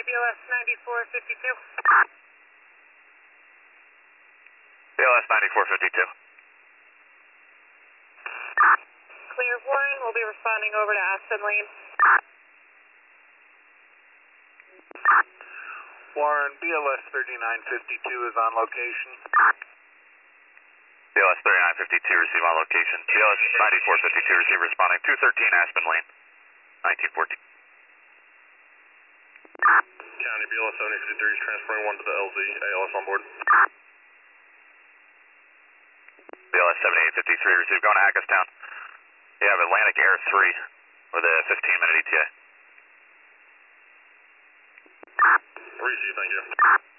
BLS 9452. BLS 9452. Clear Warren, we'll be responding over to Aspen Lane. Warren, BLS 3952 is on location. BLS 3952, receive on location. BLS 9452, receive responding 213 Aspen Lane, 1914. County BLS 7053 is transferring 1 to the LZ, ALS on board. BLS 7853, receive going to Hackettstown. You have Atlantic Air 3 with a 15-minute ETA. Receive, thank you.